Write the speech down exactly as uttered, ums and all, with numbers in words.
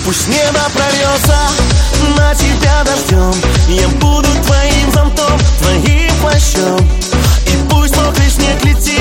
Пусть небо прольется на тебя дождем, я буду твоим зонтом, твоим плащом. И пусть мокрый снег летит